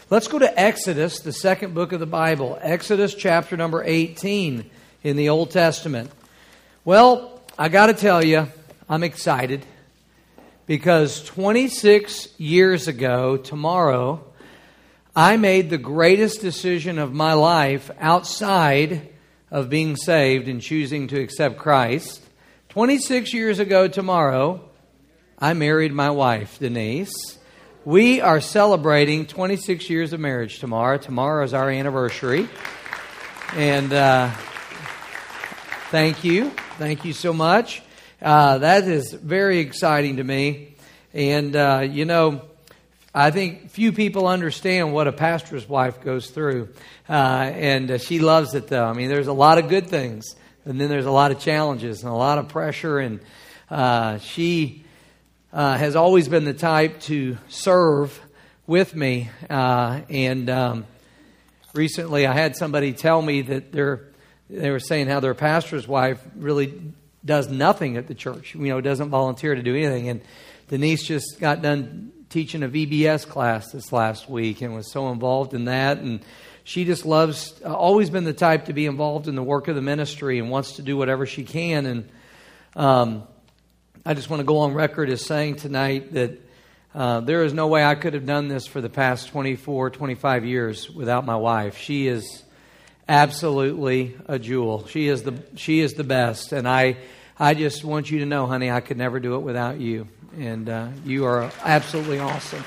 Let's go to Exodus, the second book of the Bible. Exodus chapter number 18 in the Old Testament. Well, I got to tell you, I'm excited because 26 years ago, tomorrow, I made the greatest decision of my life outside of being saved and choosing to accept Christ. 26 years ago tomorrow, I married my wife, Denise. We are celebrating 26 years of marriage tomorrow. Tomorrow is our anniversary. And thank you. Thank you so much. That is very exciting to me. And, I think few people understand what a pastor's wife goes through. And she loves it, though. I mean, there's a lot of good things. And then there's a lot of challenges and a lot of pressure. And she has always been the type to serve with me. Recently I had somebody tell me that they were saying how their pastor's wife really does nothing at the church. Doesn't volunteer to do anything. And Denise just got done teaching a VBS class this last week and was so involved in that. And she just loves, always been the type to be involved in the work of the ministry and wants to do whatever she can. And I just want to go on record as saying tonight that there is no way I could have done this for the past 24, 25 years without my wife. She is absolutely a jewel. She is the best. And I just want you to know, honey, I could never do it without you. And you are absolutely awesome.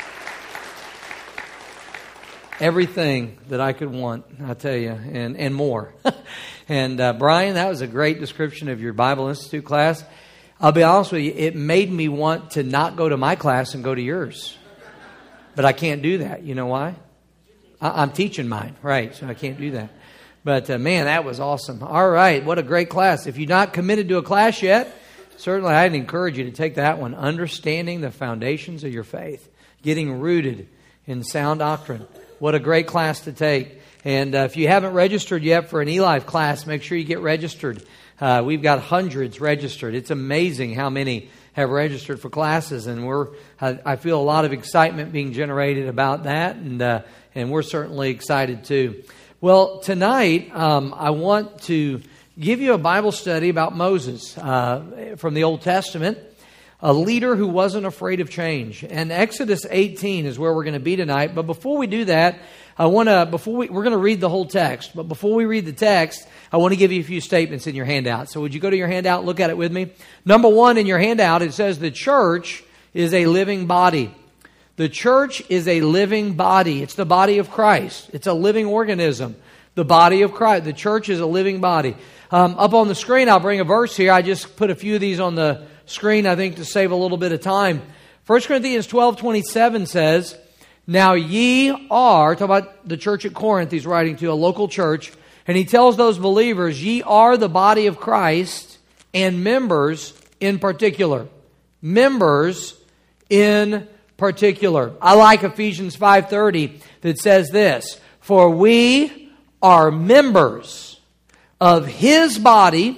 Everything that I could want, I tell you, and more. And Brian, that was a great description of your Bible Institute class. I'll be honest with you, it made me want to not go to my class and go to yours. But I can't do that. You know why? I'm teaching mine, right? So I can't do that. But man, that was awesome. All right, what a great class. If you're not committed to a class yet, certainly I'd encourage you to take that one. Understanding the foundations of your faith. Getting rooted in sound doctrine. What a great class to take. And if you haven't registered yet for an eLife class, make sure you get registered. We've got hundreds registered. It's amazing how many have registered for classes, and I feel a lot of excitement being generated about that, and we're certainly excited too. Well, tonight I want to give you a Bible study about Moses from the Old Testament, a leader who wasn't afraid of change. And Exodus 18 is where we're going to be tonight. But before we do that, we're going to read the whole text. But before we read the text, I want to give you a few statements in your handout. So would you go to your handout, look at it with me? Number one in your handout, it says the church is a living body. The church is a living body. It's the body of Christ. It's a living organism. The body of Christ. The church is a living body. Up on the screen, I'll bring a verse here. I just put a few of these on the screen, I think, to save a little bit of time. 1 Corinthians 12:27 says, now ye are, talking about the church at Corinth, he's writing to a local church, and he tells those believers, ye are the body of Christ and members in particular. Members in particular. I like Ephesians 5:30 that says this, for we are members of His body,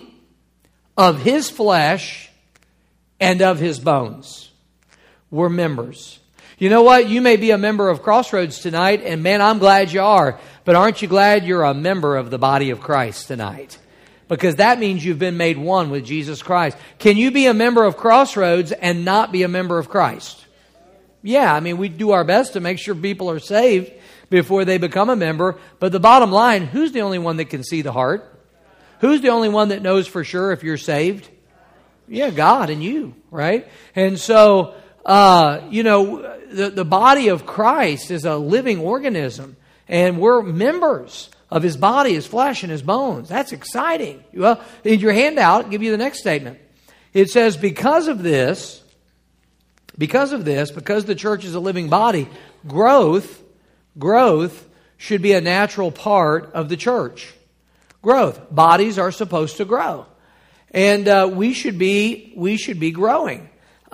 of His flesh, and of His bones. We're members. You know what? You may be a member of Crossroads tonight, and man, I'm glad you are. But aren't you glad you're a member of the body of Christ tonight? Because that means you've been made one with Jesus Christ. Can you be a member of Crossroads and not be a member of Christ? Yeah, I mean, we do our best to make sure people are saved before they become a member. But the bottom line, who's the only one that can see the heart? Who's the only one that knows for sure if you're saved? Yeah, God and you, right? And so, the body of Christ is a living organism. And we're members of His body, His flesh, and His bones. That's exciting. Well, in your handout, I'll give you the next statement. It says, because the church is a living body, growth should be a natural part of the church. Growth. Bodies are supposed to grow. And we should be growing.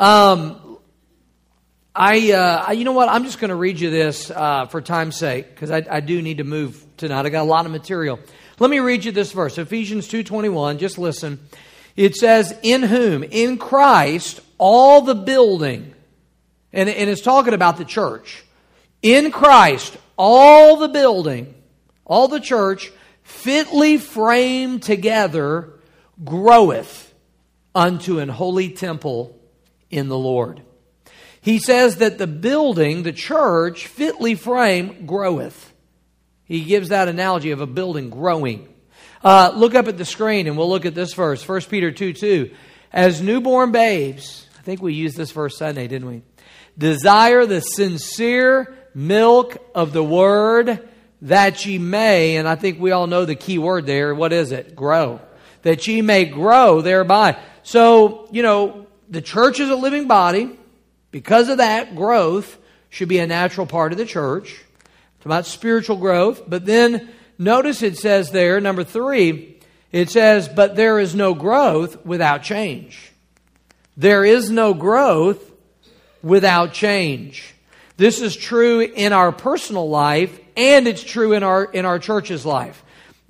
You know what? I'm just going to read you this for time's sake, because I do need to move tonight. I got a lot of material. Let me read you this verse, Ephesians 2:21. Just listen. It says, in whom, in Christ, all the building, and it's talking about the church. In Christ, all the building, all the church, fitly framed together, groweth unto an holy temple in the Lord. He says that the building, the church, fitly framed, groweth. He gives that analogy of a building growing. Look up at the screen and we'll look at this verse, 1 Peter 2:2. As newborn babes, I think we used this verse Sunday, didn't we? Desire the sincere milk of the word that ye may, and I think we all know the key word there. What is it? Grow. That ye may grow thereby. So, the church is a living body. Because of that, growth should be a natural part of the church. It's about spiritual growth. But then notice it says there, number 3, it says, but there is no growth without change. There is no growth without change. This is true in our personal life, and it's true in our church's life.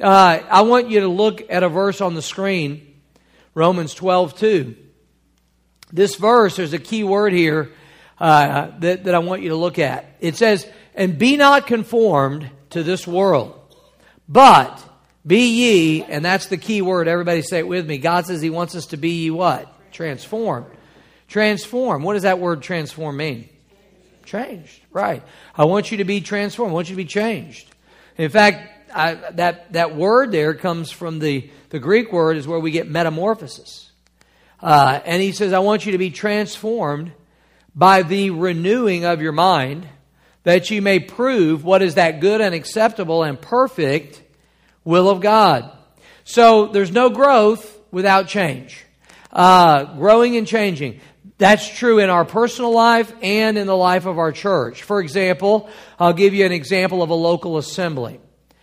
I want you to look at a verse on the screen, Romans 12:2. This verse, there's a key word here that I want you to look at. It says, and be not conformed to this world, but be ye, and that's the key word. Everybody say it with me. God says He wants us to be ye what? Transformed. Transform. What does that word transform mean? Changed. Right. I want you to be transformed. I want you to be changed. In fact, that word there comes from the Greek word is where we get metamorphosis. And he says, I want you to be transformed by the renewing of your mind, that you may prove what is that good and acceptable and perfect will of God. So there's no growth without change. Growing and changing. That's true in our personal life and in the life of our church. For example, I'll give you an example of a local assembly.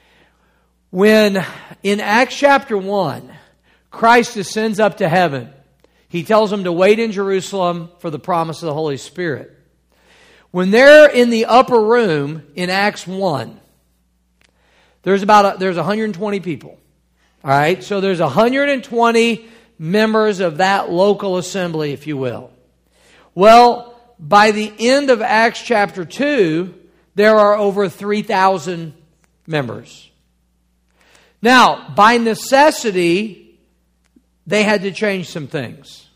When in Acts chapter 1, Christ ascends up to heaven, He tells them to wait in Jerusalem for the promise of the Holy Spirit. When they're in the upper room in Acts 1, there's 120 people. All right, so there's 120 members of that local assembly, if you will. Well, by the end of Acts chapter 2, there are over 3,000 members. Now, by necessity, they had to change some things.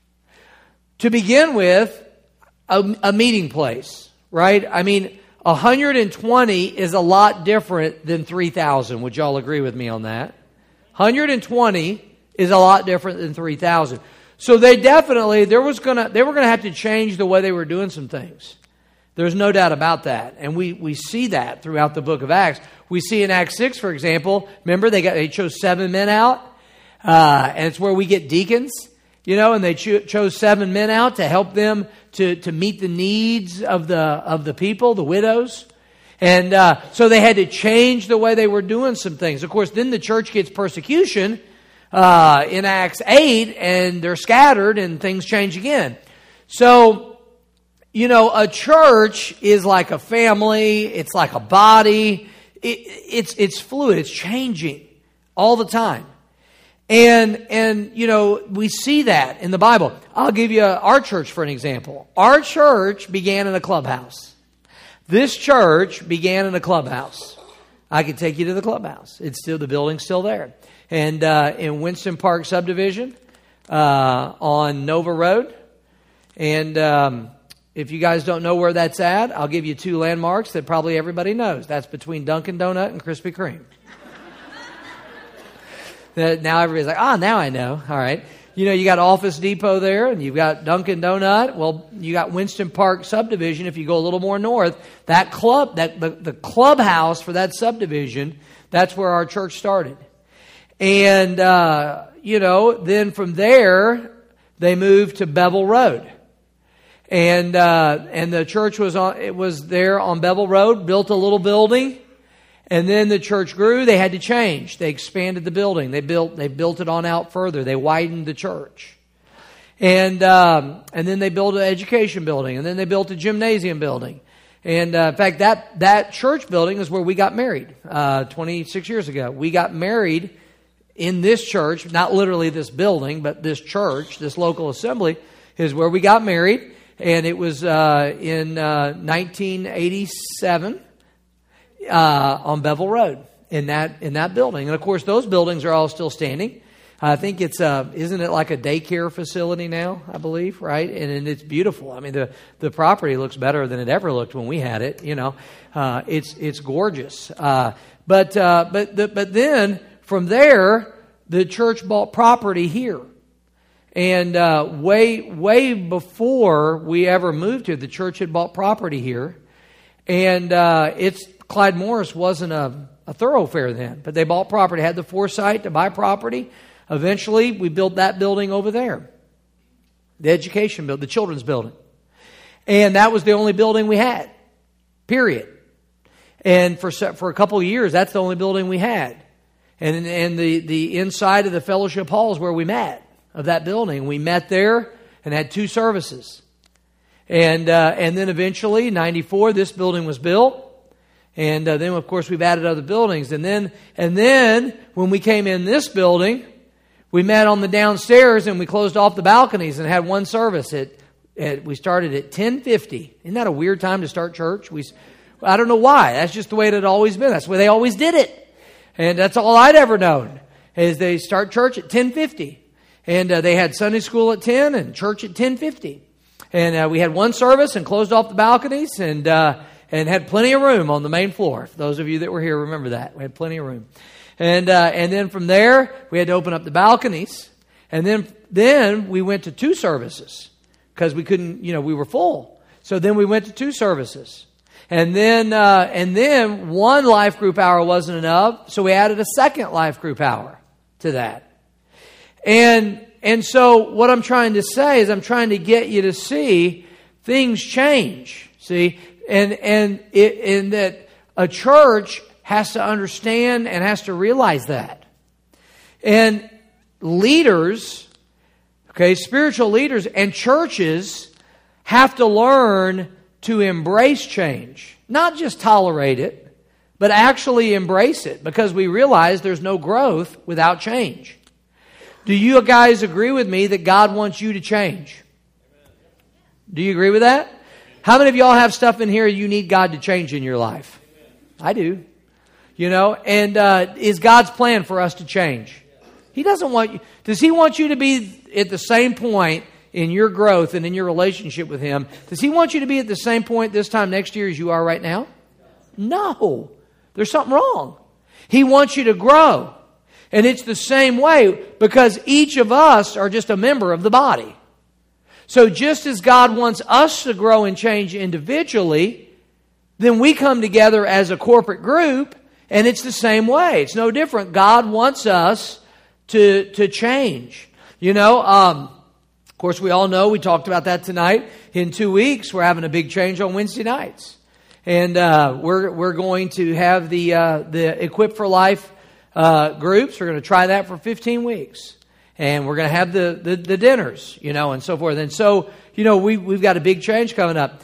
To begin with, a meeting place, right? I mean, 120 is a lot different than 3,000. Would y'all agree with me on that? 120 is a lot different than 3,000. So they were going to have to change the way they were doing some things. There's no doubt about that. And we see that throughout the book of Acts. We see in Acts 6, for example, remember they chose 7 men out, and it's where we get deacons, and they chose 7 men out to help them to meet the needs of the people, the widows. And so they had to change the way they were doing some things. Of course, then the church gets persecution in Acts 8, and they're scattered, and things change again. So, a church is like a family. It's like a body. It's fluid. It's changing all the time. And we see that in the Bible. I'll give you our church for an example. Our church began in a clubhouse. This church began in a clubhouse. I could take you to the clubhouse. The building's still there. And in Winston Park subdivision on Nova Road. And if you guys don't know where that's at, I'll give you 2 landmarks that probably everybody knows. That's between Dunkin' Donut and Krispy Kreme. Now everybody's like, now I know. All right. You got Office Depot there, and you've got Dunkin' Donut. Well, you got Winston Park subdivision. If you go a little more north, that club, the clubhouse for that subdivision, that's where our church started. And, then from there, they moved to Bevel Road. And the church was there on Bevel Road, built a little building. And then the church grew. They had to change. They expanded the building. They built it on out further. They widened the church. And then they built an education building. And then they built a gymnasium building. And in fact, that church building is where we got married 26 years ago. We got married in this church, not literally this building, but this church, this local assembly, is where we got married. and it was in 1987 on Bevel Road in that building. And of course, those buildings are all still standing. I think it's isn't it like a daycare facility now? I believe, right? And it's beautiful. I mean, the property looks better than it ever looked when we had it. You know, it's gorgeous. But then from there, the church bought property here. And way before we ever moved here, the church had bought property here. And Clyde Morris wasn't a thoroughfare then, but they bought property, had the foresight to buy property. Eventually, we built that building over there, the education building, the children's building. And that was the only building we had, period. And for a couple of years, that's the only building we had. And the inside of the fellowship hall is where we met, of that building. We met there and had 2 services. And then eventually, in 94, this building was built. And then, of course, we've added other buildings. And then when we came in this building, we met on the downstairs and we closed off the balconies and had one service. We started at 10:50. Isn't that a weird time to start church? I don't know why. That's just the way it had always been. That's the way they always did it. And that's all I'd ever known, is they start church at 10:50. And they had Sunday school at 10 and church at 10:50. And we had one service and closed off the balconies and had plenty of room on the main floor. For those of you that were here, remember that. We had plenty of room. And then from there, we had to open up the balconies. And then we went to 2 services because we couldn't, we were full. So then we went to 2 services. And then one life group hour wasn't enough, so we added a second life group hour to that. And so what I'm trying to say is I'm trying to get you to see things change. See, and that a church has to understand and has to realize that. And leaders, spiritual leaders and churches have to learn to embrace change. Not just tolerate it, but actually embrace it, because we realize there's no growth without change. Do you guys agree with me that God wants you to change? Do you agree with that? How many of y'all have stuff in here you need God to change in your life? I do. And is God's plan for us to change? He doesn't want you. Does He want you to be at the same point in your growth and in your relationship with Him? Does He want you to be at the same point this time next year as you are right now? No. There's something wrong. He wants you to grow. And it's the same way, because each of us are just a member of the body. So just as God wants us to grow and change individually, then we come together as a corporate group, and it's the same way. It's no different. God wants us to change. Of course, we all know, we talked about that tonight. In 2 weeks, we're having a big change on Wednesday nights. And we're going to have the Equip for Life groups. We're going to try that for 15 weeks. And we're going to have the dinners, and so forth. And so, we've got a big change coming up.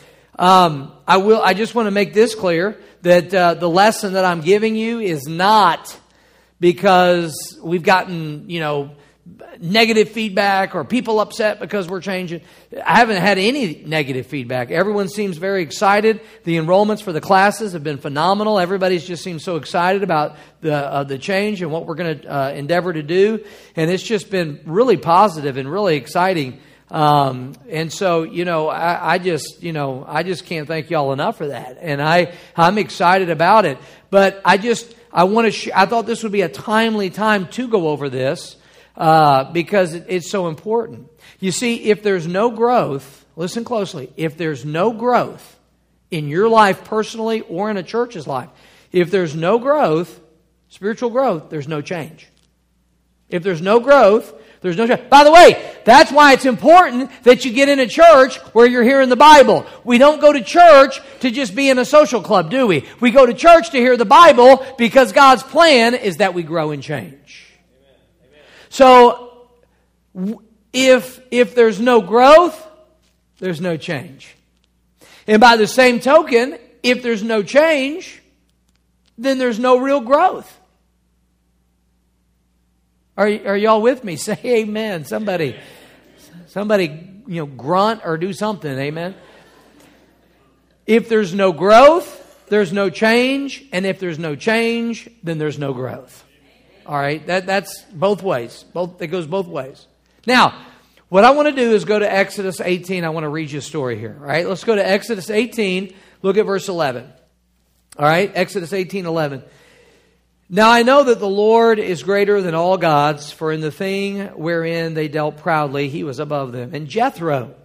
I just want to make this clear, that the lesson that I'm giving you is not because we've gotten, negative feedback or people upset because we're changing. I haven't had any negative feedback. Everyone seems very excited. The enrollments for the classes have been phenomenal. Everybody's just seems so excited about the change and what we're going to endeavor to do. And it's just been really positive and really exciting. And so, I just can't thank y'all enough for that. And I'm excited about it. But I thought this would be a timely time to go over this. Because it's so important. You see, if there's no growth, listen closely, if there's no growth in your life personally or in a church's life, if there's no growth, spiritual growth, there's no change. If there's no growth, there's no change. By the way, that's why it's important that you get in a church where you're hearing the Bible. We don't go to church to just be in a social club, do we? We go to church to hear the Bible because God's plan is that we grow and change. So, if there's no growth, there's no change. And by the same token, if there's no change, then there's no real growth. Are y'all with me? Say amen. Somebody grunt or do something. Amen. If there's no growth, there's no change. And if there's no change, then there's no growth. All right. That's both ways. It goes both ways. Now, what I want to do is go to Exodus 18. I want to read you a story here. All right. Let's go to Exodus 18. Look at verse 11. All right. Exodus 18:11. Now I know that the Lord is greater than all gods, for in the thing wherein they dealt proudly, he was above them. And Jethro,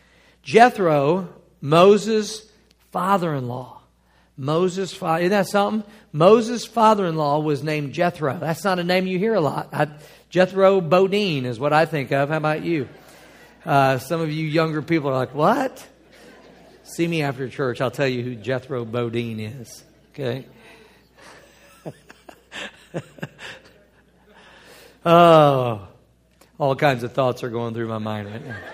Moses' father-in-law. Isn't that something? Moses' father-in-law was named Jethro. That's not a name you hear a lot. Jethro Bodine is what I think of. How about you? Some of you younger people are like, what? See me after church. I'll tell you who Jethro Bodine is. Okay? Oh, all kinds of thoughts are going through my mind right now.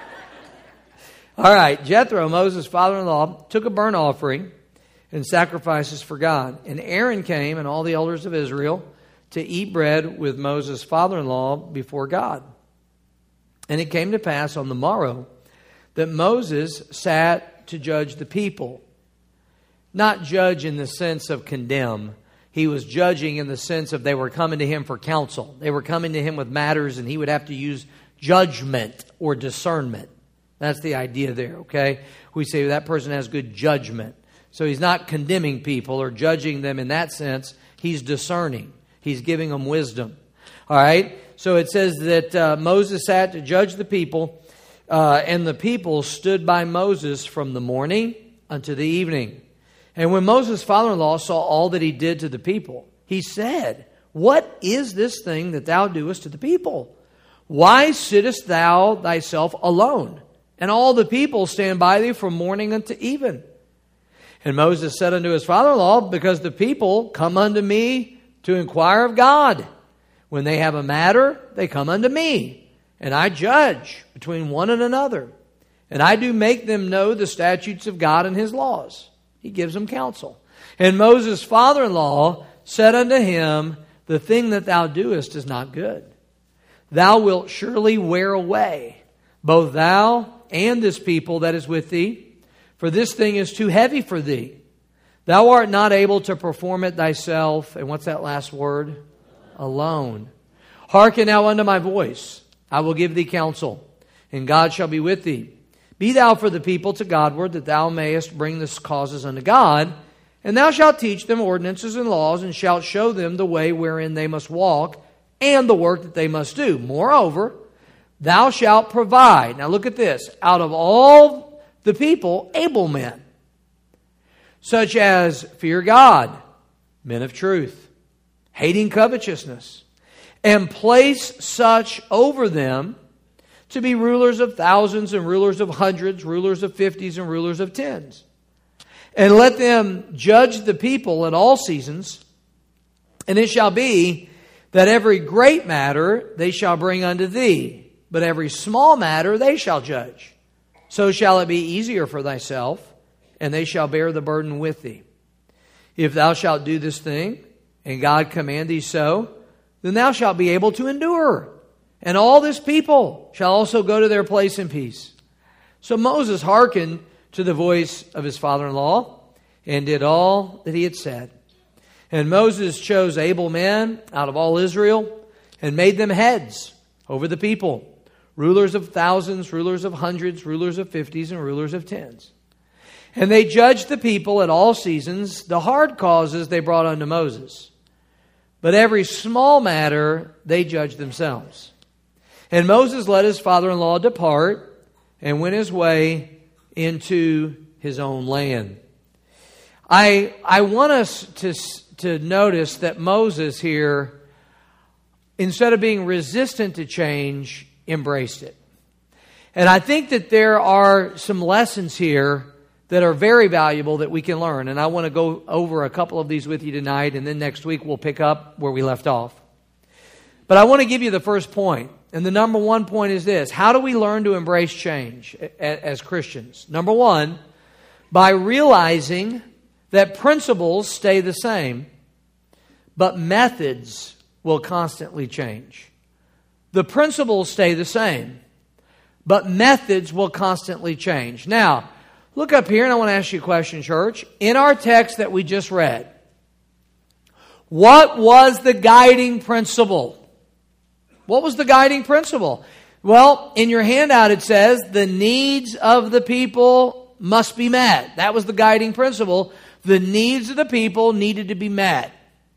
All right, Jethro, Moses' father-in-law, took a burnt offering and sacrifices for God. And Aaron came and all the elders of Israel to eat bread with Moses' father-in-law before God. And it came to pass on the morrow that Moses sat to judge the people. Not judge in the sense of condemn. He was judging in the sense of they were coming to him for counsel. They were coming to him with matters and he would have to use judgment or discernment. That's the idea there, okay? We say that person has good judgment. So he's not condemning people or judging them in that sense. He's discerning. He's giving them wisdom. All right? So it says that Moses sat to judge the people, and the people stood by Moses from the morning unto the evening. And when Moses' father-in-law saw all that he did to the people, he said, what is this thing that thou doest to the people? Why sittest thou thyself alone? And all the people stand by thee from morning unto even. And Moses said unto his father-in-law, because the people come unto me to inquire of God. When they have a matter, they come unto me, and I judge between one and another. And I do make them know the statutes of God and his laws. He gives them counsel. And Moses' father-in-law said unto him, the thing that thou doest is not good. Thou wilt surely wear away, both thou and this people that is with thee, for this thing is too heavy for thee. Thou art not able to perform it thyself. And what's that last word? Alone. Hearken now unto my voice. I will give thee counsel, and God shall be with thee. Be thou for the people to Godward, that thou mayest bring the causes unto God. And thou shalt teach them ordinances and laws, and shalt show them the way wherein they must walk, and the work that they must do. Moreover, thou shalt provide. Now look at this. Out of all the people, able men, such as fear God, men of truth, hating covetousness, and place such over them to be rulers of thousands and rulers of hundreds, rulers of 50s and rulers of 10s. And let them judge the people in all seasons. And it shall be that every great matter they shall bring unto thee, but every small matter they shall judge. So shall it be easier for thyself, and they shall bear the burden with thee. If thou shalt do this thing, and God command thee so, then thou shalt be able to endure. And all this people shall also go to their place in peace. So Moses hearkened to the voice of his father-in-law, and did all that he had said. And Moses chose able men out of all Israel, and made them heads over the people, rulers of thousands, rulers of hundreds, rulers of 50s, and rulers of 10s. And they judged the people at all seasons. The hard causes they brought unto Moses, but every small matter they judged themselves. And Moses let his father-in-law depart, and went his way into his own land. I want us to notice that Moses here, instead of being resistant to change, embraced it. And I think that there are some lessons here that are very valuable that we can learn. And I want to go over a couple of these with you tonight, and then next week we'll pick up where we left off. But I want to give you the first point. And the number one point is this. How do we learn to embrace change as Christians? Number one, by realizing that principles stay the same, but methods will constantly change. The principles stay the same, but methods will constantly change. Now, look up here and I want to ask you a question, church. In our text that we just read, what was the guiding principle? What was the guiding principle? Well, in your handout it says the needs of the people must be met. That was the guiding principle. The needs of the people needed to be met.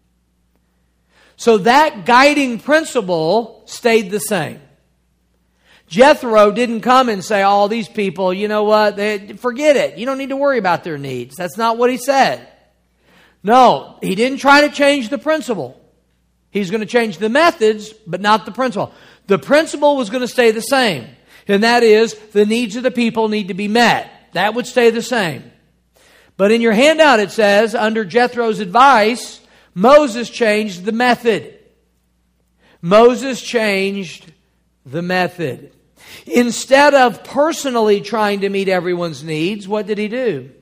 So that guiding principle stayed the same. Jethro didn't come and say, oh, these people, you know what, forget it. You don't need to worry about their needs. That's not what he said. No, he didn't try to change the principle. He's going to change the methods, but not the principle. The principle was going to stay the same. And that is, the needs of the people need to be met. That would stay the same. But in your handout it says, under Jethro's advice, Moses changed the method. Moses changed the method. Instead of personally trying to meet everyone's needs, what did he do?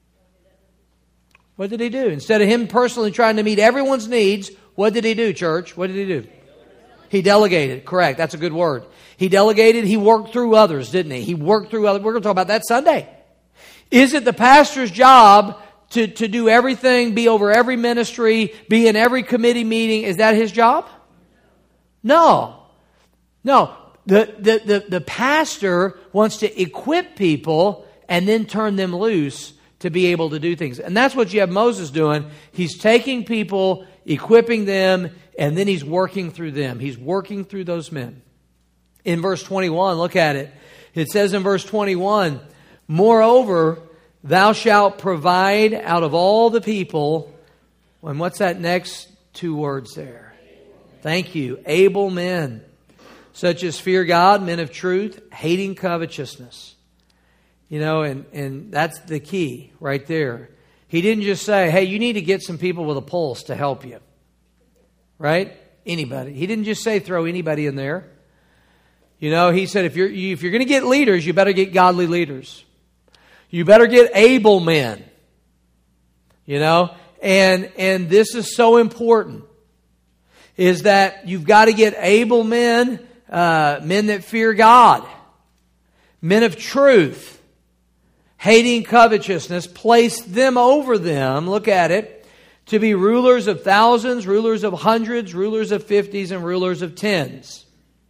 What did he do? Instead of him personally trying to meet everyone's needs, what did he do, church? What did he do? He delegated. Correct. That's a good word. He delegated. He worked through others, didn't he? He worked through others. We're going to talk about that Sunday. Is it the pastor's job to do everything, be over every ministry, be in every committee meeting? Is that his job? No. No. The pastor wants to equip people and then turn them loose to be able to do things. And that's what you have Moses doing. He's taking people, equipping them, and then he's working through them. He's working through those men. In verse 21, look at it. It says in verse 21, moreover, thou shalt provide out of all the people. And what's that next two words there? Thank you. Able men, such as fear God, men of truth, hating covetousness. You know, and that's the key right there. He didn't just say, hey, you need to get some people with a pulse to help you. Right? Anybody. He didn't just say throw anybody in there. You know, he said if you're going to get leaders, you better get godly leaders. You better get able men. You know, and this is so important, is that you've got to get able men, men that fear God, men of truth, hating covetousness, place them over them, look at it, to be rulers of thousands, rulers of hundreds, rulers of 50s, and rulers of 10s.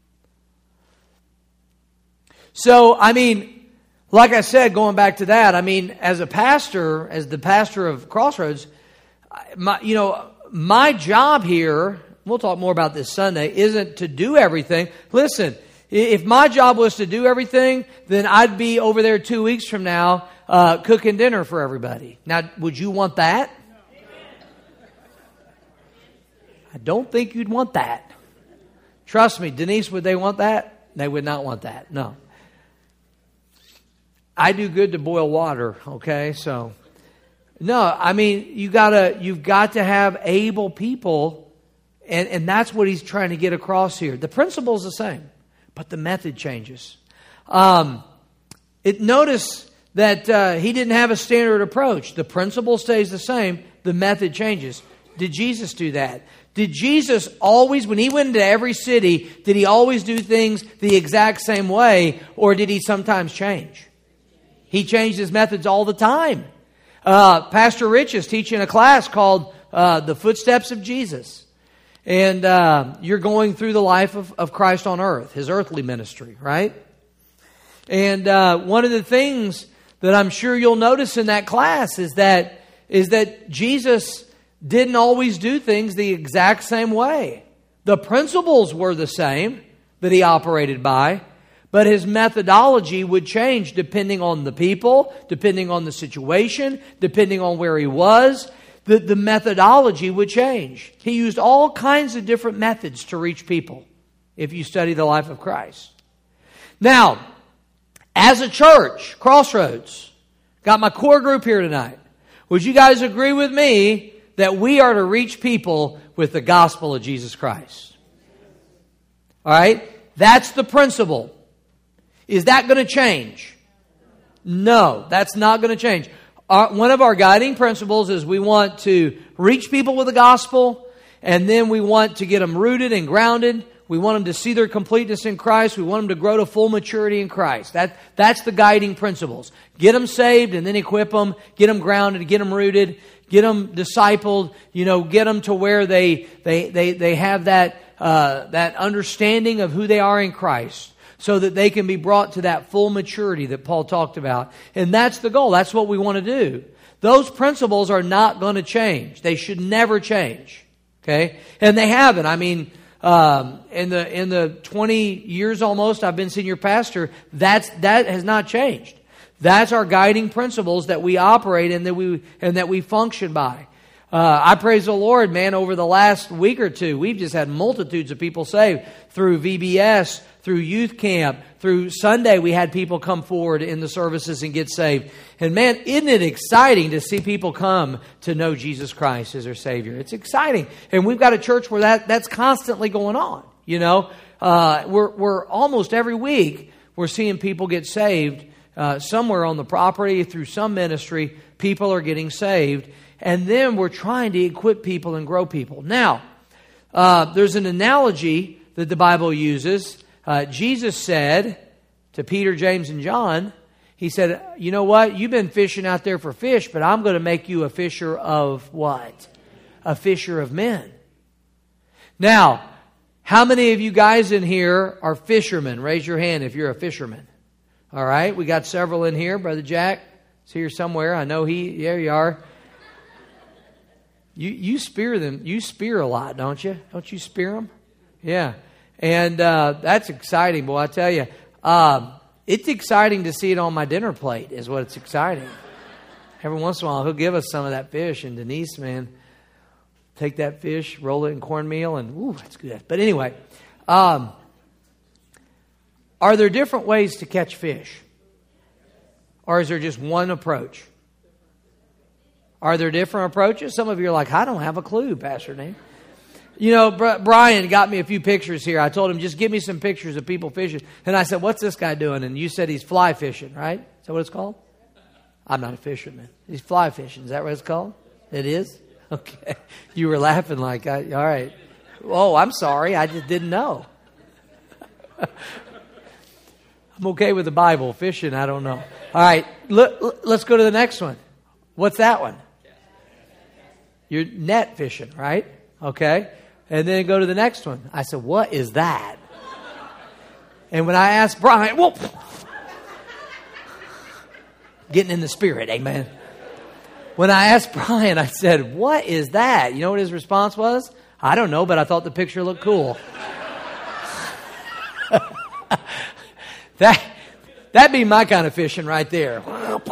So, I mean, like I said, going back to that, I mean, as a pastor, as the pastor of Crossroads, my job here, we'll talk more about this Sunday, isn't to do everything. Listen, if my job was to do everything, then I'd be over there 2 weeks from now cooking dinner for everybody. Now, would you want that? I don't think you'd want that. Trust me, Denise, would they want that? They would not want that. No. I do good to boil water, okay? So, no, I mean, you've got to have able people, and that's what he's trying to get across here. The principle is the same, but the method changes. Notice that he didn't have a standard approach. The principle stays the same. The method changes. Did Jesus do that? Did Jesus always, when he went into every city, did he always do things the exact same way, or did he sometimes change? He changed his methods all the time. Pastor Rich is teaching a class called The Footsteps of Jesus. And you're going through the life of Christ on earth, his earthly ministry, right? And one of the things that I'm sure you'll notice in that class is that Jesus didn't always do things the exact same way. The principles were the same that he operated by, but his methodology would change depending on the people, depending on the situation, depending on where he was. The methodology would change. He used all kinds of different methods to reach people if you study the life of Christ. Now, as a church, Crossroads, got my core group here tonight. Would you guys agree with me that we are to reach people with the gospel of Jesus Christ? All right? That's the principle. Is that going to change? No, that's not going to change. One of our guiding principles is we want to reach people with the gospel, and then we want to get them rooted and grounded. We want them to see their completeness in Christ. We want them to grow to full maturity in Christ. That's the guiding principles. Get them saved and then equip them. Get them grounded, get them rooted, get them discipled. Get them to where they have that understanding of who they are in Christ, so that they can be brought to that full maturity that Paul talked about. And that's the goal. That's what we want to do. Those principles are not going to change. They should never change. Okay? And they haven't. I mean, in the 20 years almost I've been senior pastor, that has not changed. That's our guiding principles that we operate in, that we function by. I praise the Lord, man, over the last week or two, we've just had multitudes of people saved through VBS, through youth camp, through Sunday. We had people come forward in the services and get saved. And man, isn't it exciting to see people come to know Jesus Christ as their Savior? It's exciting. And we've got a church where that's constantly going on. We're almost every week we're seeing people get saved somewhere on the property, through some ministry. People are getting saved. And then we're trying to equip people and grow people. Now, there's an analogy that the Bible uses. Jesus said to Peter, James, and John, He said, you know what? You've been fishing out there for fish, but I'm going to make you a fisher of what? A fisher of men. Now, how many of you guys in here are fishermen? Raise your hand if you're a fisherman. All right, we got several in here. Brother Jack is here somewhere. I know there you are. You spear them. You spear a lot, don't you? Don't you spear them? Yeah. And that's exciting, boy, I tell you. It's exciting to see it on my dinner plate is what it's exciting. Every once in a while, he'll give us some of that fish. And Denise, man, take that fish, roll it in cornmeal, and ooh, that's good. But anyway, are there different ways to catch fish? Or is there just one approach? Are there different approaches? Some of you are like, I don't have a clue, Pastor Nate. You know, Brian got me a few pictures here. I told him, just give me some pictures of people fishing. And I said, what's this guy doing? And you said he's fly fishing, right? Is that what it's called? I'm not a fisherman. He's fly fishing. Is that what it's called? It is? Okay. You were laughing like, all right. Oh, I'm sorry. I just didn't know. I'm okay with the Bible. Fishing, I don't know. All right. Let's go to the next one. What's that one? You're net fishing, right? Okay. And then go to the next one. I said, what is that? And when I asked Brian, whoop, getting in the spirit, amen. When I asked Brian, I said, what is that? You know what his response was? I don't know, but I thought the picture looked cool. That'd be my kind of fishing right there.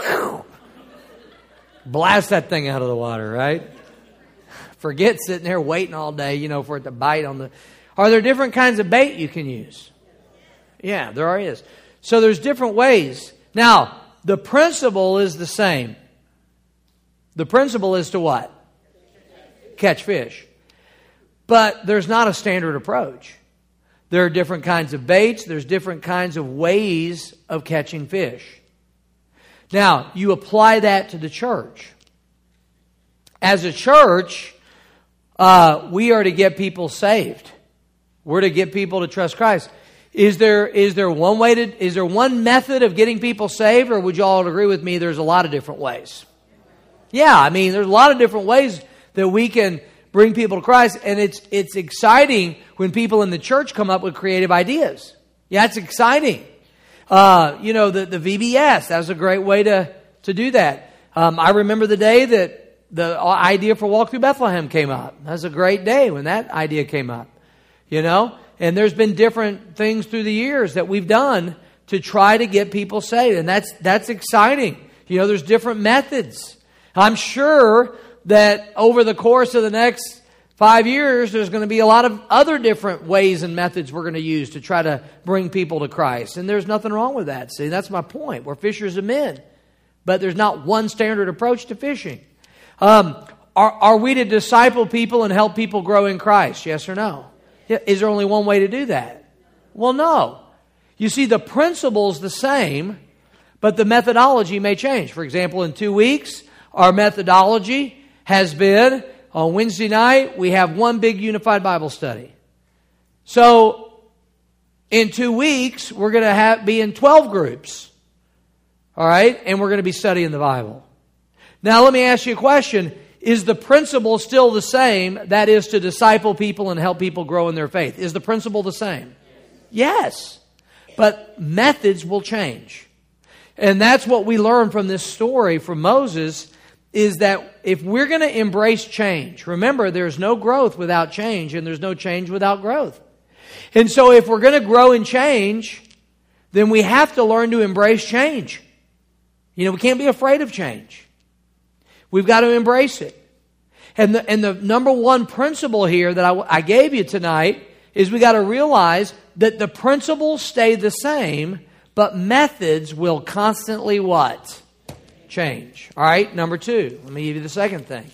Blast that thing out of the water, right? Forget sitting there waiting all day, for it to bite on the... Are there different kinds of bait you can use? Yeah, there is. So there's different ways. Now, the principle is the same. The principle is to what? Catch fish. But there's not a standard approach. There are different kinds of baits. There's different kinds of ways of catching fish. Now, you apply that to the church. As a church, we are to get people saved. We're to get people to trust Christ. Is there one method of getting people saved, or would you all agree with me there's a lot of different ways? Yeah, I mean, there's a lot of different ways that we can bring people to Christ, and it's exciting when people in the church come up with creative ideas. Yeah, it's exciting. The VBS, that was a great way to do that. I remember the day that the idea for Walk Through Bethlehem came up. That was a great day when that idea came up. And there's been different things through the years that we've done to try to get people saved. And that's exciting. There's different methods. I'm sure that over the course of the next 5 years, there's going to be a lot of other different ways and methods we're going to use to try to bring people to Christ. And there's nothing wrong with that. See, that's my point. We're fishers of men. But there's not one standard approach to fishing. Are we to disciple people and help people grow in Christ? Yes or no? Is there only one way to do that? Well, no. You see, the principle's the same, but the methodology may change. For example, in 2 weeks, our methodology has been, on Wednesday night, we have one big unified Bible study. So in 2 weeks, we're going to be in 12 groups. All right? And we're going to be studying the Bible. Now, let me ask you a question. Is the principle still the same? That is to disciple people and help people grow in their faith. Is the principle the same? Yes. But methods will change. And that's what we learn from this story from Moses, is that if we're going to embrace change, remember, there's no growth without change, and there's no change without growth. And so if we're going to grow and change, then we have to learn to embrace change. We can't be afraid of change. We've got to embrace it. And the number one principle here that I gave you tonight is we got to realize that the principles stay the same, but methods will constantly what? Change. All right, number 2. Let me give you the second thing.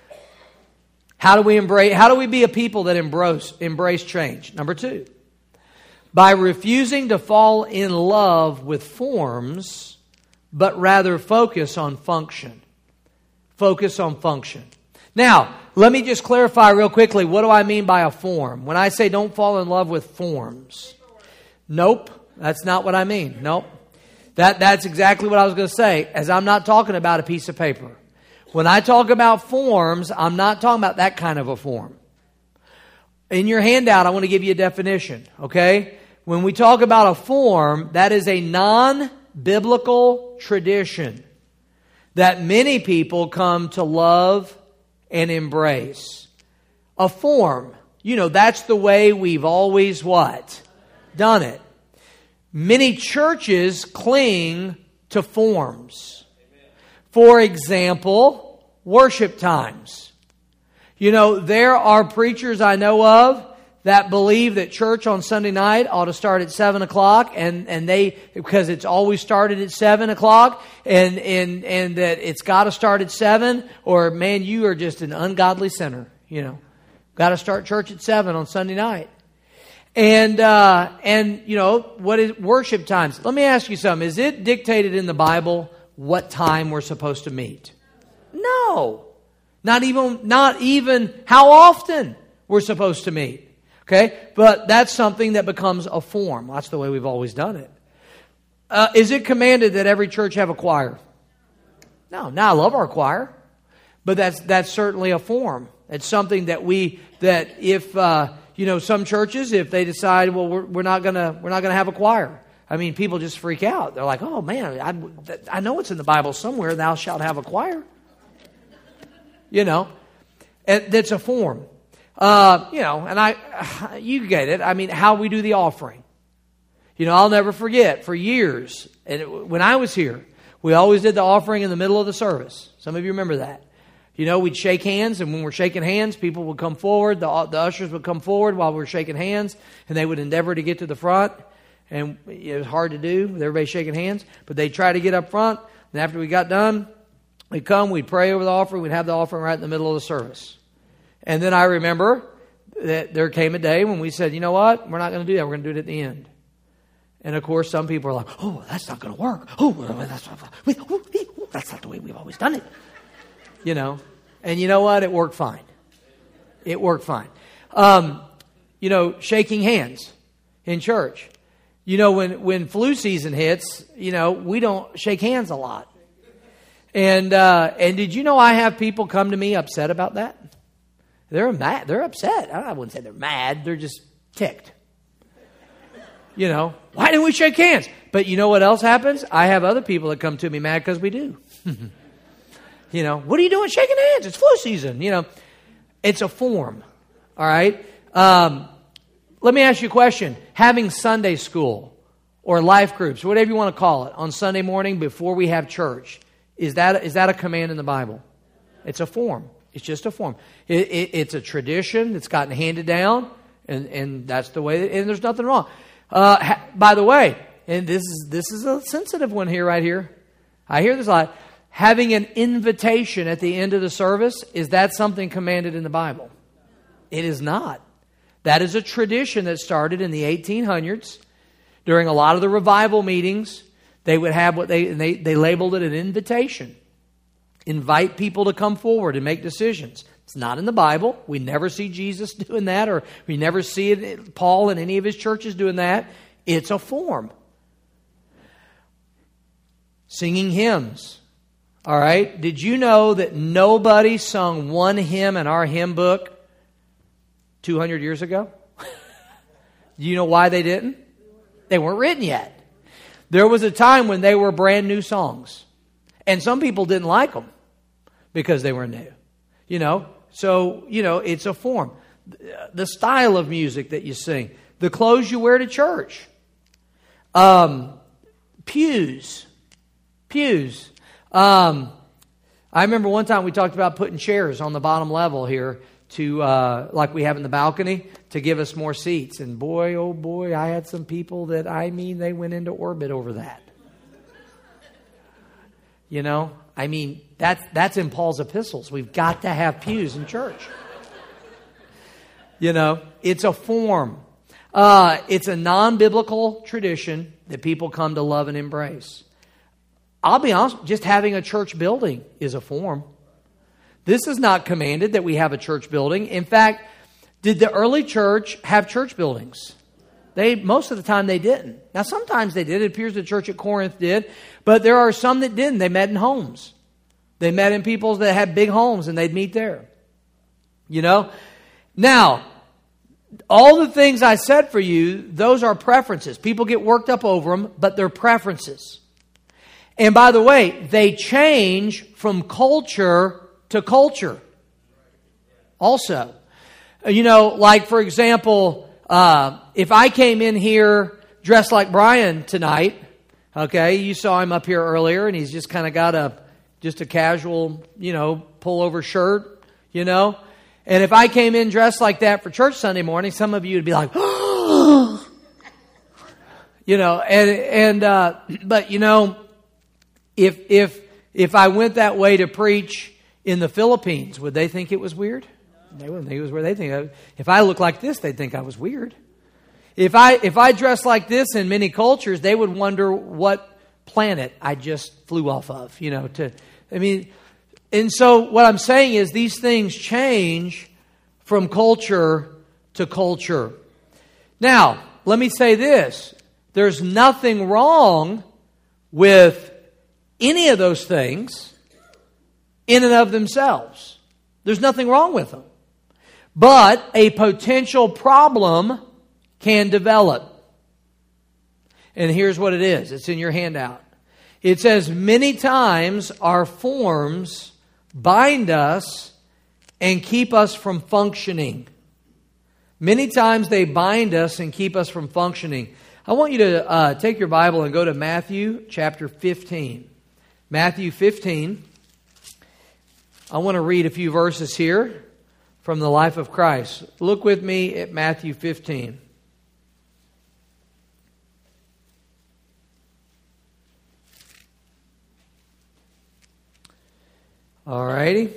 How do we be a people that embrace change? Number 2. By refusing to fall in love with forms, but rather focus on function. Focus on function. Now, let me just clarify real quickly, what do I mean by a form? When I say don't fall in love with forms. Nope, that's not what I mean. Nope. That's exactly what I was going to say, as I'm not talking about a piece of paper. When I talk about forms, I'm not talking about that kind of a form. In your handout, I want to give you a definition, okay? When we talk about a form, that is a non-biblical tradition that many people come to love and embrace. A form, that's the way we've always what? Done it. Many churches cling to forms. For example, worship times. There are preachers I know of that believe that church on Sunday night ought to start at 7 o'clock, and they, because it's always started at 7 o'clock, and that it's got to start at 7, or man, you are just an ungodly sinner, Got to start church at 7 on Sunday night. And what is worship times? Let me ask you something. Is it dictated in the Bible what time we're supposed to meet? No. Not even how often we're supposed to meet. Okay? But that's something that becomes a form. That's the way we've always done it. Is it commanded that every church have a choir? No. Now, I love our choir. But that's certainly a form. It's something that if some churches, if they decide, well, we're not gonna have a choir. I mean, people just freak out. They're like, oh man, I know it's in the Bible somewhere. Thou shalt have a choir. And that's a form. You get it. I mean, how we do the offering. I'll never forget, for years, when I was here, we always did the offering in the middle of the service. Some of you remember that. We'd shake hands, and when we're shaking hands, people would come forward. The ushers would come forward while we were shaking hands, and they would endeavor to get to the front. And it was hard to do with everybody shaking hands, but they'd try to get up front. And after we got done, we'd come, we'd pray over the offering, we'd have the offering right in the middle of the service. And then I remember that there came a day when we said, you know what, we're not going to do that, we're going to do it at the end. And of course, some people are like, oh, that's not going to work. That's not the way we've always done it. And you know what? It worked fine. It worked fine. Shaking hands in church. When flu season hits, we don't shake hands a lot. And did you know I have people come to me upset about that? They're mad. They're upset. I wouldn't say they're mad. They're just ticked. Why didn't we shake hands? But you know what else happens? I have other people that come to me mad because we do. What are you doing shaking hands? It's flu season. It's a form. All right. Let me ask you a question. Having Sunday school or life groups, whatever you want to call it, on Sunday morning before we have church, is that a command in the Bible? It's a form. It's just a form. It's a tradition that's gotten handed down, and that's the way. And there's nothing wrong. By the way, and this is a sensitive one here, right here. I hear this a lot. Having an invitation at the end of the service, is that something commanded in the Bible? It is not. That is a tradition that started in the 1800s. During a lot of the revival meetings, they would have what they labeled it an invitation. Invite people to come forward and make decisions. It's not in the Bible. We never see Jesus doing that, or we never see Paul in any of his churches doing that. It's a form. Singing hymns. All right? Did you know that nobody sung one hymn in our hymn book 200 years ago? Do you know why they didn't? They weren't written yet. There was a time when they were brand new songs. And some people didn't like them because they were new. So, it's a form. The style of music that you sing. The clothes you wear to church. Pews. I remember one time we talked about putting chairs on the bottom level here to, like we have in the balcony, to give us more seats. And boy, oh boy, I had some people that, they went into orbit over that. That's in Paul's epistles. We've got to have pews in church. It's a form. It's a non-biblical tradition that people come to love and embrace. I'll be honest, just having a church building is a form. This is not commanded that we have a church building. In fact, did the early church have church buildings? Most of the time they didn't. Now, sometimes they did. It appears the church at Corinth did. But there are some that didn't. They met in homes. They met in people that had big homes, and they'd meet there. Now, all the things I said for you, those are preferences. People get worked up over them, but they're preferences. And by the way, they change from culture to culture. Also, like for example, if I came in here dressed like Brian tonight, okay, you saw him up here earlier, and he's just kind of got just a casual, pullover shirt, and if I came in dressed like that for church Sunday morning, some of you would be like, but if I went that way to preach in the Philippines, would they think it was weird? They wouldn't think it was weird. They think if I look like this, they'd think I was weird. If I dress like this in many cultures, they would wonder what planet I just flew off of. And so what I'm saying is these things change from culture to culture. Now, let me say this: there's nothing wrong with any of those things in and of themselves. There's nothing wrong with them. But a potential problem can develop. And here's what it is. It's in your handout. It says, many times our forms bind us and keep us from functioning. Many times they bind us and keep us from functioning. I want you to take your Bible and go to Matthew chapter 15. Matthew 15. I want to read a few verses here from the life of Christ. Look with me at Matthew 15. All righty.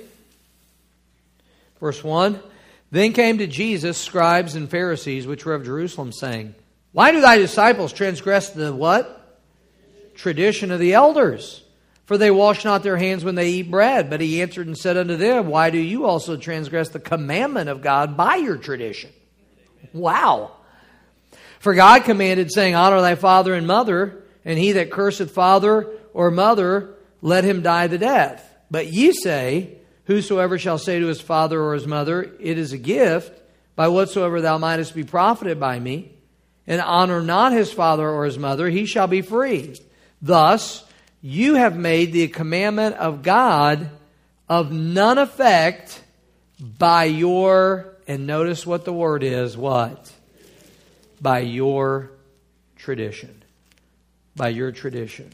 Verse 1. Then came to Jesus scribes and Pharisees, which were of Jerusalem, saying, why do thy disciples transgress the what? Tradition of the elders. For they wash not their hands when they eat bread. But he answered and said unto them, why do you also transgress the commandment of God by your tradition? Wow. For God commanded, saying, honor thy father and mother, and he that curseth father or mother, let him die the death. But ye say, whosoever shall say to his father or his mother, it is a gift, by whatsoever thou mightest be profited by me, and honor not his father or his mother, he shall be free. Thus, you have made the commandment of God of none effect by your, and notice what the word is, what? By your tradition. By your tradition.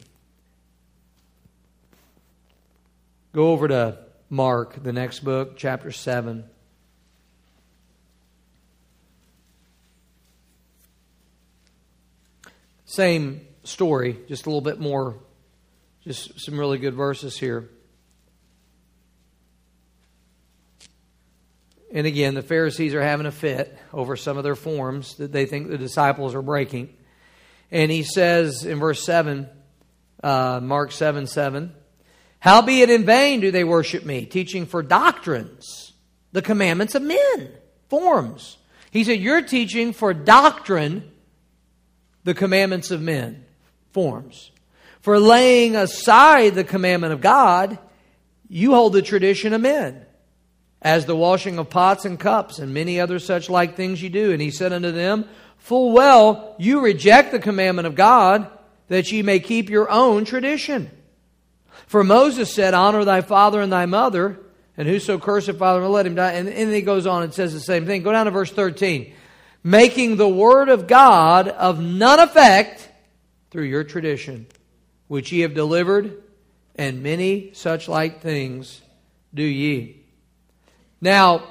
Go over to Mark, the next book, chapter 7. Same story, just a little bit more. Just some really good verses here. And again, the Pharisees are having a fit over some of their forms that they think the disciples are breaking. And he says in verse 7, Mark 7:7, howbeit in vain do they worship me, teaching for doctrines the commandments of men, forms. He said, you're teaching for doctrine the commandments of men, forms. For laying aside the commandment of God, you hold the tradition of men, as the washing of pots and cups and many other such like things you do. And he said unto them, full well, you reject the commandment of God, that ye may keep your own tradition. For Moses said, honor thy father and thy mother, and whoso curseth father, let him die. And he goes on and says the same thing. Go down to verse 13. Making the word of God of none effect through your tradition, which ye have delivered, and many such like things do ye. Now,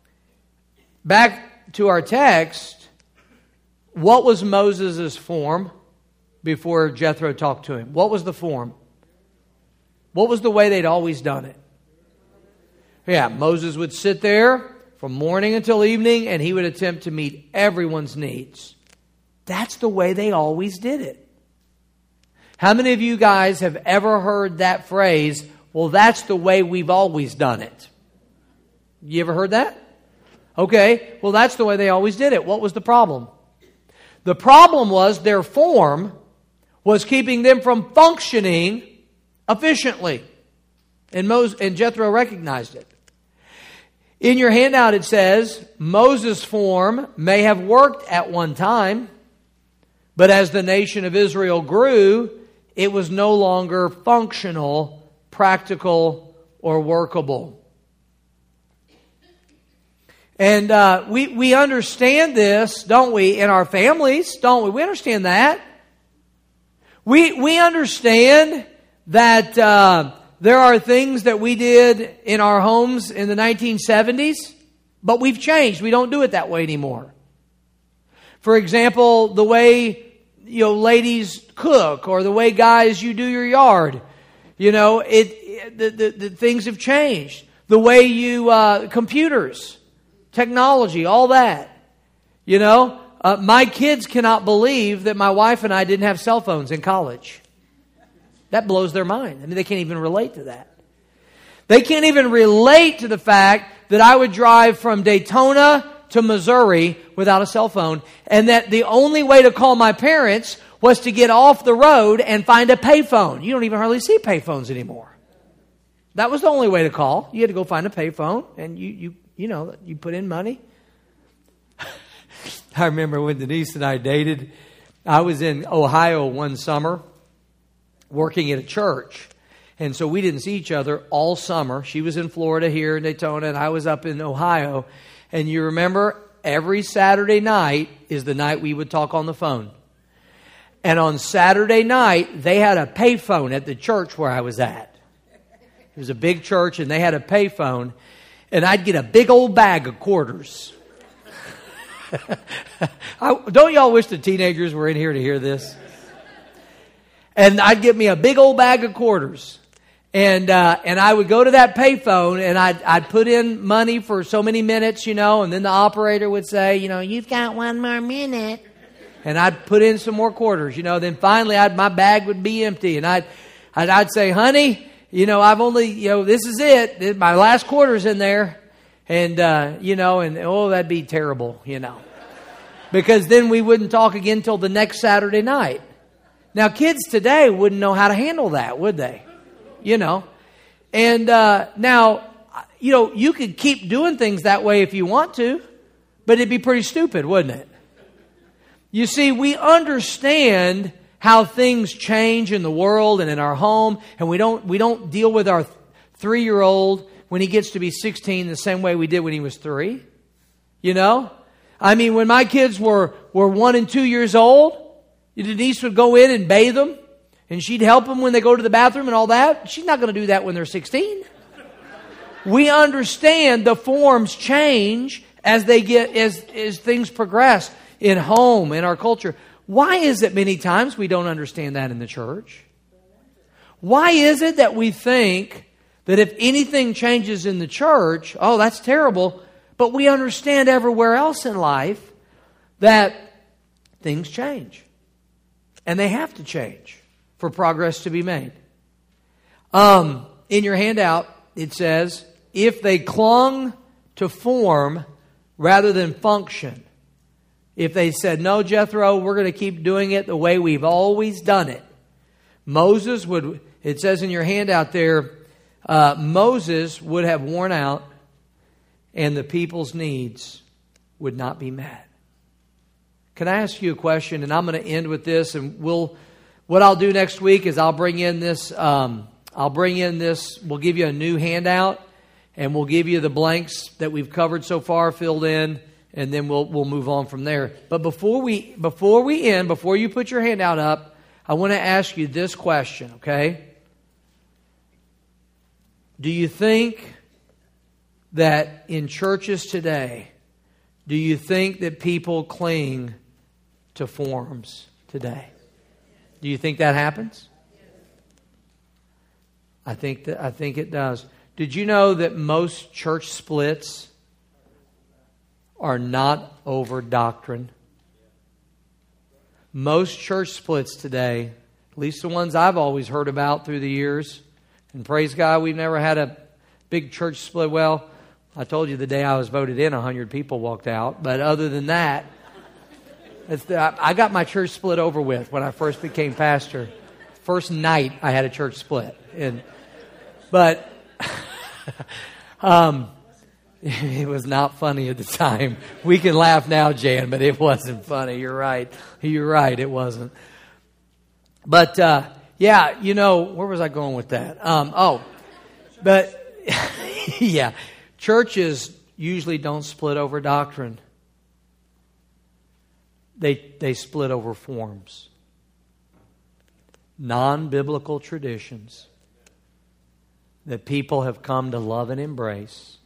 back to our text, what was Moses' form before Jethro talked to him? What was the form? What was the way they'd always done it? Yeah, Moses would sit there from morning until evening, and he would attempt to meet everyone's needs. That's the way they always did it. How many of you guys have ever heard that phrase, well, that's the way we've always done it? You ever heard that? Okay, well, that's the way they always did it. What was the problem? The problem was their form was keeping them from functioning efficiently. And Jethro recognized it. In your handout it says, Moses' form may have worked at one time, but as the nation of Israel grew, it was no longer functional, practical, or workable. And we understand this, don't we, in our families, don't we? We understand that. We understand that there are things that we did in our homes in the 1970s, but we've changed. We don't do it that way anymore. For example, the way ladies cook, or the way guys you do your yard, the things have changed. The way you computers, technology, all that. My kids cannot believe that my wife and I didn't have cell phones in college. That blows their mind. I mean, they can't even relate to that. They can't even relate to the fact that I would drive from Daytona to Missouri without a cell phone, and that the only way to call my parents was to get off the road and find a payphone. You don't even hardly see payphones anymore. That was the only way to call. You had to go find a payphone, and you put in money. I remember when Denise and I dated, I was in Ohio one summer working at a church. And so we didn't see each other all summer. She was in Florida here in Daytona, and I was up in Ohio. And you remember, every Saturday night is the night we would talk on the phone. And on Saturday night, they had a payphone at the church where I was at. It was a big church, and they had a payphone. And I'd get a big old bag of quarters. Don't y'all wish the teenagers were in here to hear this? And I'd get me a big old bag of quarters. And I would go to that payphone, and I'd put in money for so many minutes, and then the operator would say, you've got one more minute. And I'd put in some more quarters, then finally my bag would be empty. And I'd say, honey, I've only, this is it. My last quarter's in there. And, that'd be terrible, because then we wouldn't talk again till the next Saturday night. Now, kids today wouldn't know how to handle that, would they? And now, you could keep doing things that way if you want to, but it'd be pretty stupid, wouldn't it? You see, we understand how things change in the world and in our home, and we don't deal with our 3-year-old when he gets to be 16 the same way we did when he was 3. I mean, when my kids were 1 and 2 years old, Denise would go in and bathe them, and she'd help them when they go to the bathroom and all that. She's not going to do that when they're 16. We understand the forms change as they get as things progress in home, in our culture. Why is it many times we don't understand that in the church? Why is it that we think that if anything changes in the church, oh, that's terrible, but we understand everywhere else in life that things change? And they have to change for progress to be made. In your handout, it says, if they clung to form rather than function. If they said, no, Jethro, we're going to keep doing it the way we've always done it. Moses would, it says in your handout there, Moses would have worn out and the people's needs would not be met. Can I ask you a question? And I'm going to end with this, and what I'll do next week is we'll give you a new handout, and we'll give you the blanks that we've covered so far filled in, and then we'll move on from there. But before you put your handout up, I want to ask you this question, okay? Do you think that in churches today, do you think that people cling to forms today? Do you think that happens? I think it does. Did you know that most church splits are not over doctrine? Most church splits today, at least the ones I've always heard about through the years, and praise God, we've never had a big church split. Well, I told you the day I was voted in, 100 people walked out. But other than that, I got my church split over with when I first became pastor. First night I had a church split. But it was not funny at the time. We can laugh now, Jan, but it wasn't funny. You're right. It wasn't. But, yeah, where was I going with that? But, yeah, churches usually don't split over doctrine. They split over forms. Non-biblical traditions that people have come to love and embrace.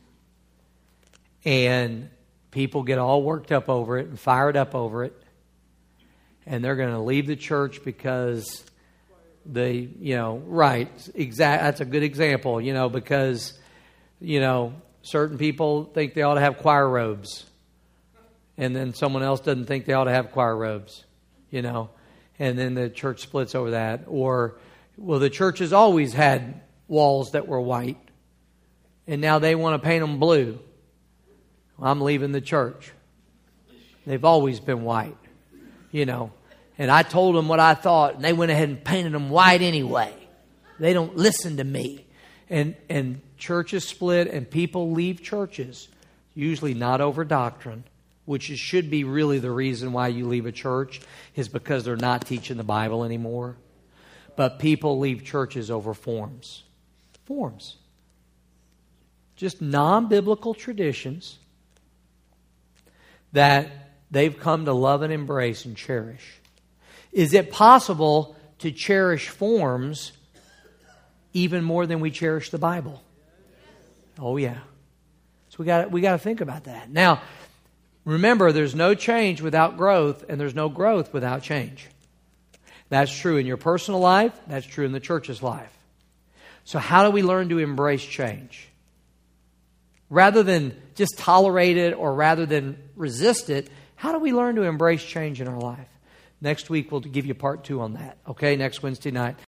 And people get all worked up over it and fired up over it. And they're going to leave the church because they, right, that's a good example, because, certain people think they ought to have choir robes. And then someone else doesn't think they ought to have choir robes, And then the church splits over that. Or, well, the church has always had walls that were white. And now they want to paint them blue. Well, I'm leaving the church. They've always been white, And I told them what I thought, and they went ahead and painted them white anyway. They don't listen to me. And churches split, and people leave churches, usually not over doctrine, which should be really the reason why you leave a church, is because they're not teaching the Bible anymore. But people leave churches over forms. Forms. Just non-biblical traditions that they've come to love and embrace and cherish. Is it possible to cherish forms even more than we cherish the Bible? Oh, yeah. So we got to think about that. Now, remember, there's no change without growth, and there's no growth without change. That's true in your personal life. That's true in the church's life. So how do we learn to embrace change? Rather than just tolerate it or rather than resist it, how do we learn to embrace change in our life? Next week, we'll give you part 2 on that. Okay, next Wednesday night.